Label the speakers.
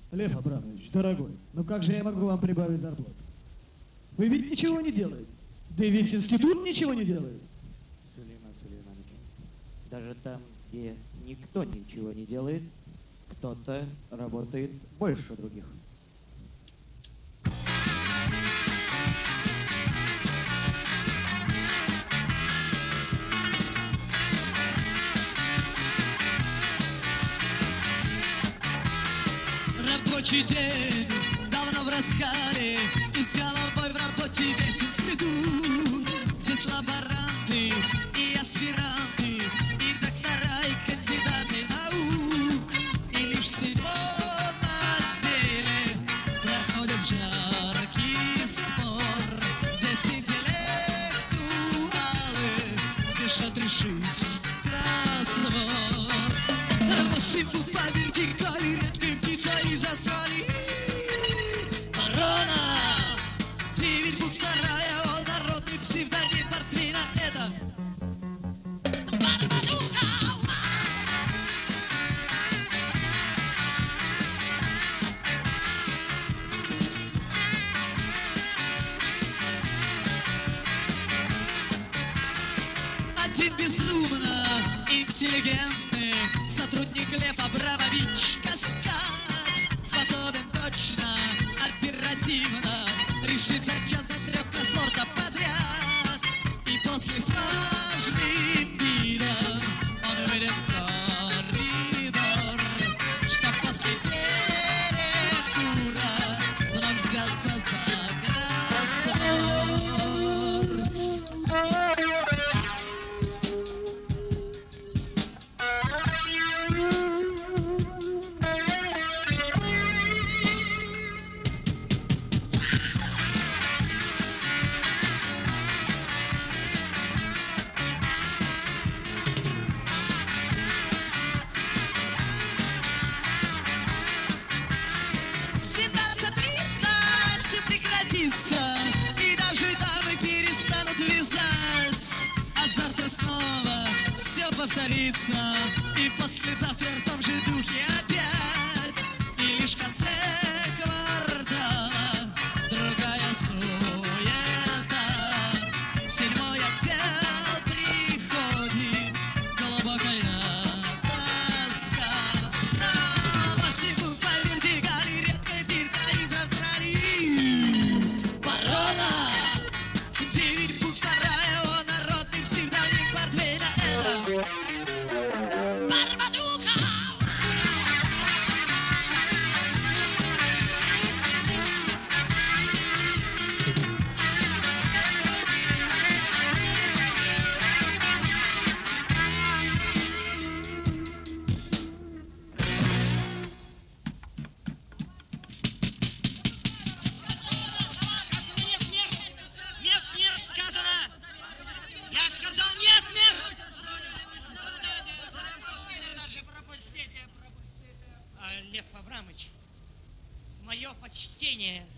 Speaker 1: Лев Абрамович, дорогой, ну как же я могу вам прибавить зарплату? Вы ведь ничего не делаете. Да и весь институт ничего не делает.
Speaker 2: Сулейман Сулейманович, даже там, где никто ничего не делает, кто-то работает больше других.
Speaker 3: Рабочий день давно в разгаре, и с головой в работе весь институт. Здесь лаборанты и аспиранты, и доктора, и кандидаты наук. И лишь в седьмом отделе проходит жаркий спор. Здесь интеллектуалы спешат решить кроссворд. Рабочему по вертикали редкой птицей из Австралии. Ворона, ты ведь будь вторая, он народный псевдоним Портвейна. Это Барбадуха. Один безумно интеллигентный сотрудник Лев Абрамович Каскад способен точно, оперативно решить за час до 3 кроссвордов подряд. И после с важным видом он выйдет в коридор, чтоб после перекура вновь взяться за кроссворд. Все прекратится, и даже дамы перестанут вязать. А завтра снова все повторится, и послезавтра в том же духе опять. И лишь в конце квартала другая суета. В 7-й отдел приходит глубокая тоска. На массиву по вертикали редкой птица из Австралии. Ворона, 9,2, он народный псевдоним Портвейна. Это Барбадуха.
Speaker 4: Нет, смерть сказано! Я сказал нет, смерть! Лев Абрамович, мое почтение.